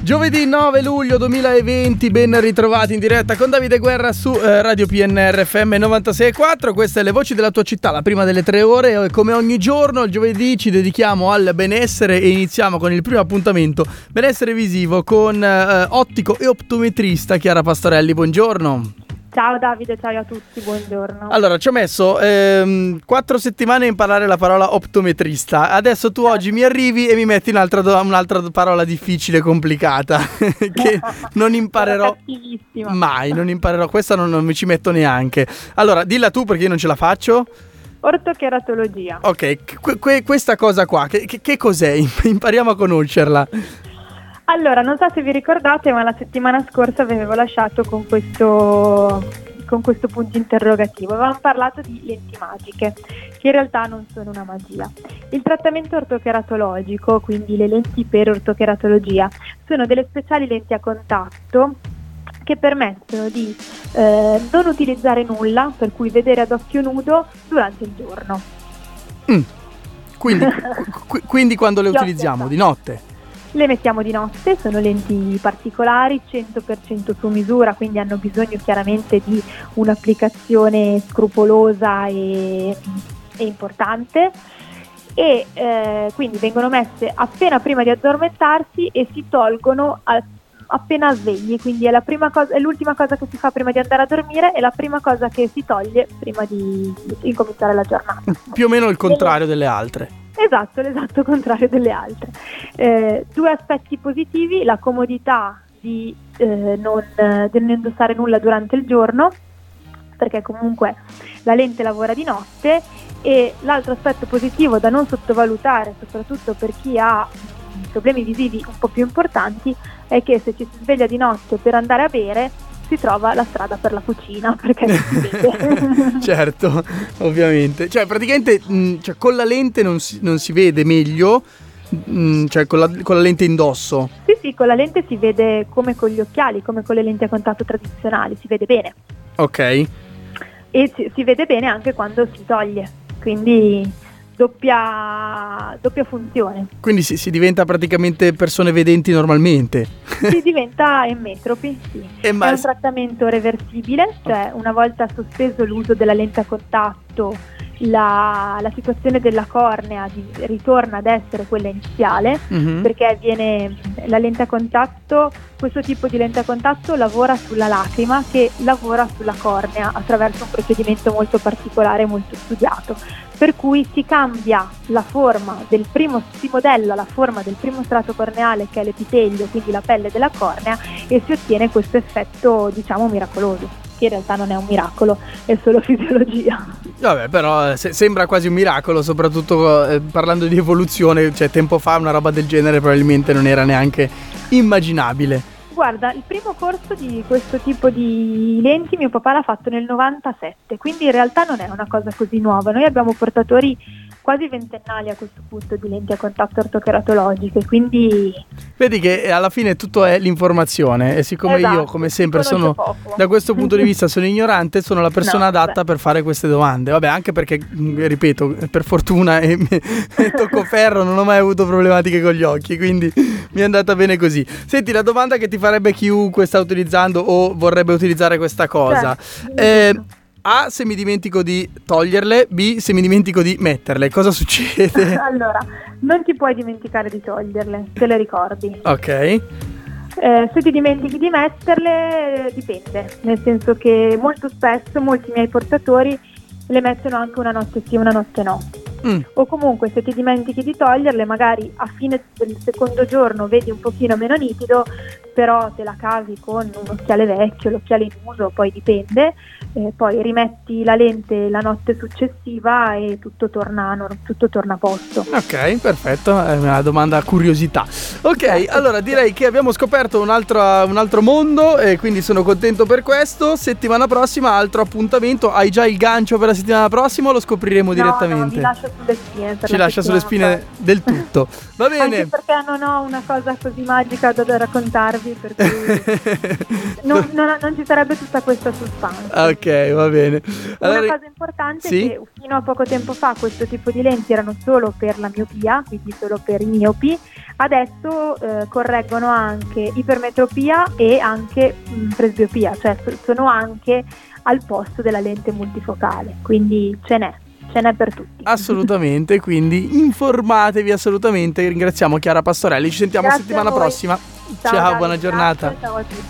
Giovedì 9 luglio 2020, ben ritrovati in diretta con Davide Guerra su Radio PNR FM 96.4. Queste le voci della tua città, la prima delle 3 ore. Come ogni giorno, il giovedì ci dedichiamo al benessere e iniziamo con il primo appuntamento, benessere visivo, con ottico e optometrista Chiara Pastorelli. Buongiorno. Ciao Davide, ciao a tutti, buongiorno. Allora, ci ho messo 4 settimane a imparare la parola optometrista. Adesso tu oggi mi arrivi e mi metti un'altra parola difficile, complicata, che non imparerò mai, non imparerò. Questa non mi ci metto neanche. Allora, dilla tu perché io non ce la faccio. Ortocheratologia. Ok, questa cosa qua, che cos'è? Impariamo a conoscerla. Allora, non so se vi ricordate, ma la settimana scorsa avevo lasciato con questo punto interrogativo. Avevamo parlato di lenti magiche, che in realtà non sono una magia. Il trattamento ortocheratologico, quindi le lenti per ortocheratologia, sono delle speciali lenti a contatto che permettono di non utilizzare nulla, per cui vedere ad occhio nudo durante il giorno. Quindi quando le utilizziamo? Di notte? Le mettiamo di notte, sono lenti particolari, 100% su misura, quindi hanno bisogno chiaramente di un'applicazione scrupolosa e importante, e quindi vengono messe appena prima di addormentarsi e si tolgono appena svegli, quindi è l'ultima cosa che si fa prima di andare a dormire e la prima cosa che si toglie prima di incominciare la giornata. Più o meno il contrario delle altre. Esatto, l'esatto contrario delle altre. 2 aspetti positivi: la comodità di non indossare nulla durante il giorno, perché comunque la lente lavora di notte, e l'altro aspetto positivo da non sottovalutare, soprattutto per chi ha problemi visivi un po' più importanti, è che se ci si sveglia di notte per andare a bere si trova la strada per la cucina, perché non si vede. Certo, ovviamente. Cioè praticamente con la lente non si vede meglio, cioè con la lente indosso. Sì, con la lente si vede come con gli occhiali, come con le lenti a contatto tradizionali, si vede bene. Ok. E si vede bene anche quando si toglie, quindi doppia funzione. Quindi si diventa praticamente persone vedenti normalmente. Si diventa emmetropi, sì. È un trattamento reversibile, cioè una volta sospeso l'uso della lente a contatto, la situazione della cornea ritorna ad essere quella iniziale, perché la lente a contatto, questo tipo di lente a contatto lavora sulla lacrima che lavora sulla cornea attraverso un procedimento molto particolare, molto studiato, per cui si cambia la forma si modella la forma del primo strato corneale, che è l'epitelio, quindi la pelle della cornea, e si ottiene questo effetto, diciamo, miracoloso, che in realtà non è un miracolo, è solo fisiologia. Vabbè, però sembra quasi un miracolo, soprattutto parlando di evoluzione, cioè tempo fa una roba del genere probabilmente non era neanche immaginabile. Guarda, il primo corso di questo tipo di lenti mio papà l'ha fatto nel 97, quindi in realtà non è una cosa così nuova. Noi abbiamo portatori quasi ventennali a questo punto di lenti a contatto ortocheratologiche, quindi... Vedi che alla fine tutto è l'informazione, e siccome io, come sempre, da questo punto di vista sono ignorante, sono la persona adatta per fare queste domande. Vabbè, anche perché, ripeto, per fortuna e tocco ferro, non ho mai avuto problematiche con gli occhi, quindi mi è andata bene così. Senti, la domanda che ti farebbe chiunque sta utilizzando o vorrebbe utilizzare questa cosa. A, se mi dimentico di toglierle. B, se mi dimentico di metterle, cosa succede? Allora, non ti puoi dimenticare di toglierle, te le ricordi. Ok. Se ti dimentichi di metterle, dipende, nel senso che molto spesso molti miei portatori le mettono anche una notte sì, una notte no. O comunque, se ti dimentichi di toglierle, magari a fine del secondo giorno vedi un pochino meno nitido, però te la cavi con un occhiale vecchio, l'occhiale in uso, poi dipende, poi rimetti la lente la notte successiva e tutto torna a posto. Ok, perfetto, è una domanda a curiosità. Ok, allora direi che abbiamo scoperto un altro mondo, e quindi sono contento per questo. Settimana prossima altro appuntamento. Hai già il gancio per la settimana prossima o lo scopriremo direttamente? No, mi lascio sulle spine. Ci lascia sulle spine del tutto. Va bene. Anche perché non ho una cosa così magica da raccontarvi. soldi, per cui non ci sarebbe tutta questa suspense. Ok, va bene. Allora, una cosa importante è che fino a poco tempo fa questo tipo di lenti erano solo per la miopia, quindi solo per i miopi. Adesso correggono anche ipermetropia e anche presbiopia, cioè sono anche al posto della lente multifocale, quindi ce n'è per tutti. Assolutamente, quindi informatevi assolutamente. Ringraziamo Chiara Pastorelli, ci sentiamo settimana prossima. Ciao, buona giornata. Ciao a tutti.